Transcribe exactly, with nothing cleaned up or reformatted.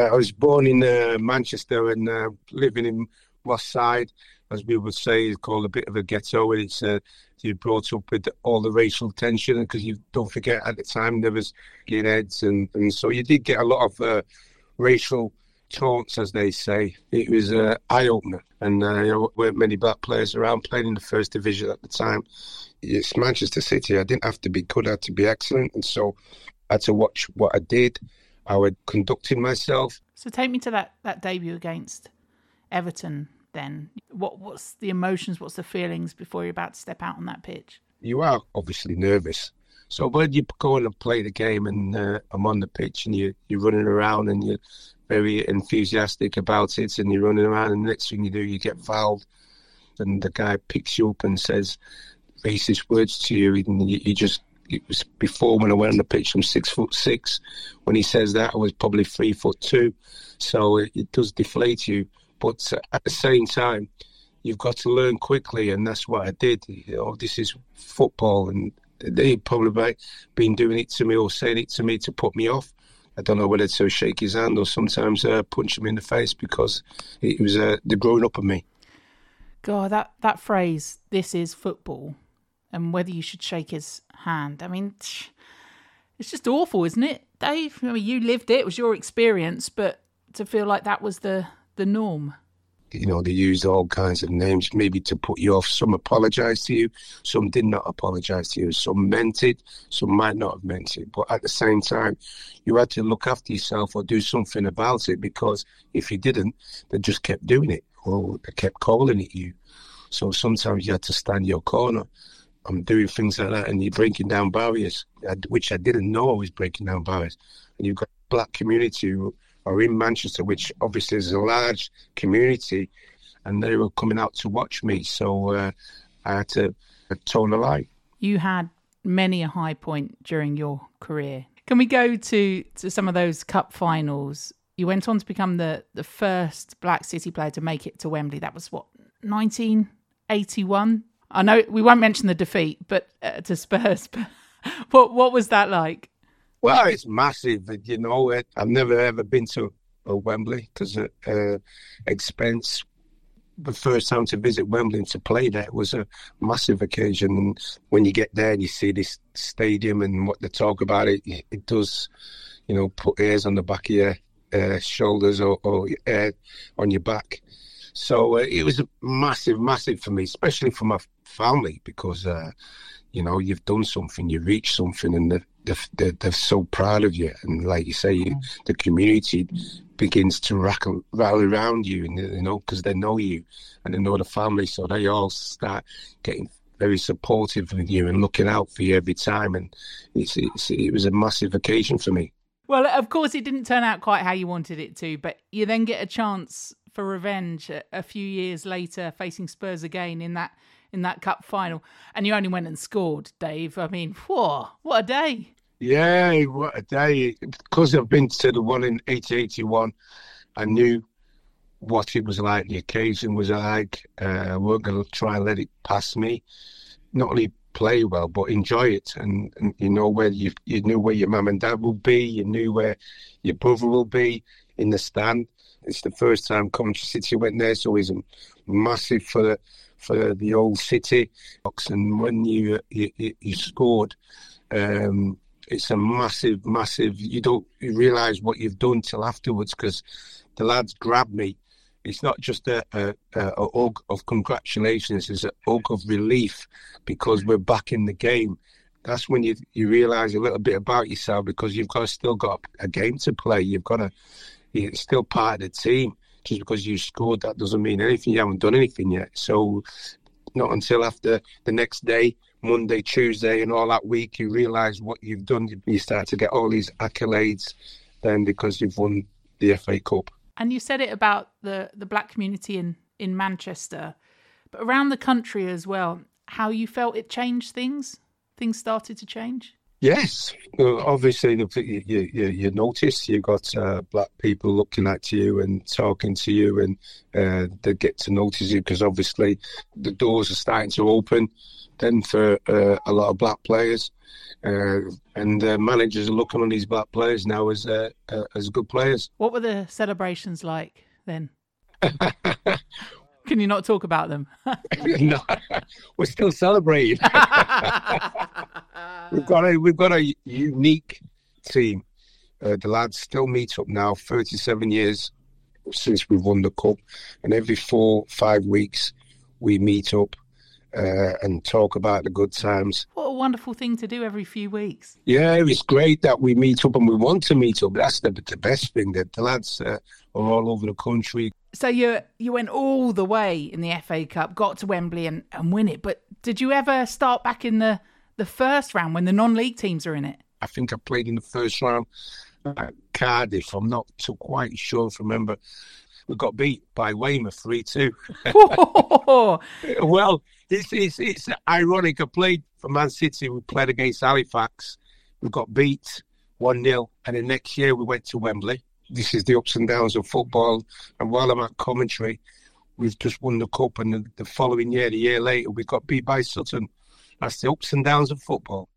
Uh, I was born in uh, Manchester and uh, living in Ross Side, as we would say, it's called a bit of a ghetto. And it's uh, you're brought up with all the racial tension, because you don't forget at the time there was skinheads, and, and so you did get a lot of uh, racial taunts, as they say. It was an uh, eye-opener, and uh, there weren't many black players around playing in the first division at the time. It's Manchester City. I didn't have to be good, I had to be excellent, and so I had to watch what I did, how I conducted myself. So take me to that, that debut against Everton then. What What's the emotions, what's the feelings before you're about to step out on that pitch? You are obviously nervous. So when you go in and play the game, and uh, I'm on the pitch, and you, you're running around and you're very enthusiastic about it, and you're running around, and the next thing you do, you get fouled, and the guy picks you up and says racist words to you, and you, you just, it was before when I went on the pitch, I'm six foot six. When he says that, I was probably three foot two. So it, it does deflate you. But at the same time, you've got to learn quickly, and that's what I did. You know, this is football, and they've probably been doing it to me or saying it to me to put me off. I don't know whether to shake his hand or sometimes uh, punch him in the face, because it was uh, the growing up of me. God, that, that phrase, this is football, and whether you should shake his hand. I mean, it's just awful, isn't it, Dave? I mean, you lived it, it was your experience, but to feel like that was the, the norm. You know, they used all kinds of names, maybe to put you off. Some apologised to you, some did not apologise to you. Some meant it, some might not have meant it. But at the same time, you had to look after yourself or do something about it, because if you didn't, they just kept doing it, or they kept calling it you. So sometimes you had to stand your corner. I'm doing things like that, and you're breaking down barriers, which I didn't know I was breaking down barriers. And you've got a black community who are in Manchester, which obviously is a large community, and they were coming out to watch me. So uh, I had to toe the line. You had many a high point during your career. Can we go to, to some of those cup finals? You went on to become the, the first Black City player to make it to Wembley. That was, what, nineteen eighty-one? I know we won't mention the defeat, but uh, to Spurs. But what what was that like? Well, it's massive. You know, I've never ever been to a Wembley, because of uh, expense. The first time to visit Wembley and to play there was a massive occasion. And when you get there and you see this stadium and what they talk about it, it does, you know, put hairs on the back of your uh, shoulders or, or hair on your back. So uh, it was massive, massive for me, especially for my family, because, uh, you know, you've done something, you've reached something, and they're, they're, they're so proud of you. And like you say, you, the community begins to rackle, rally around you, and you know, because they know you and they know the family, so they all start getting very supportive of you and looking out for you every time. And it's, it's, it was a massive occasion for me. Well, of course, it didn't turn out quite how you wanted it to, but you then get a chance for revenge a, a few years later, facing Spurs again in that in that cup final, and you only went and scored, Dave. I mean, whoa, what a day. Yeah, what a day. Because I've been to the one in eighty eighty-one, I knew what it was like, the occasion was like. Uh, I weren't going to try and let it pass me. Not only play well, but enjoy it. And, and you know where you you knew where your mum and dad will be, you knew where your brother will be in the stand. It's the first time Coventry City went there, so it's massive for the for the old city. And when you you, you scored, um, it's a massive, massive. You don't you realise what you've done till afterwards, because the lads grabbed me. It's not just a, a, a hug of congratulations; it's a hug of relief, because we're back in the game. That's when you you realise a little bit about yourself, because you've got still got a game to play. You've got to. You're still part of the team. Just because you scored, that doesn't mean anything. You haven't done anything yet. So not until after the next day, Monday, Tuesday, and all that week, you realise what you've done. You start to get all these accolades then, because you've won the F A Cup. And you said it about the, the black community in, in Manchester, but around the country as well, how you felt it changed things? Things started to change? Yes, well, obviously you, you, you notice you've got uh, black people looking at you and talking to you, and uh, they get to notice you, because obviously the doors are starting to open then for uh, a lot of black players. Uh, and uh, managers are looking on these black players now as uh, uh, as good players. What were the celebrations like then? Can you not talk about them? No, we're still celebrating. we've got a we've got a unique team. Uh, the lads still meet up now, thirty-seven years since we've won the cup, and every four five weeks we meet up uh, and talk about the good times. What a wonderful thing to do every few weeks. Yeah, it's great that we meet up and we want to meet up. That's the, the best thing, that the lads uh, are all over the country. So you you went all the way in the F A Cup, got to Wembley and, and win it. But did you ever start back in the, the first round when the non-league teams are in it? I think I played in the first round at Cardiff. I'm not too quite sure if I remember. We got beat by Weymouth three two. Well, it's, it's, it's ironic. I played for Man City. We played against Halifax. We got beat one nil. And the next year we went to Wembley. This is the ups and downs of football. And while I'm at commentary, we've just won the cup. And the, the following year, the year later, we got beat by Sutton. That's the ups and downs of football.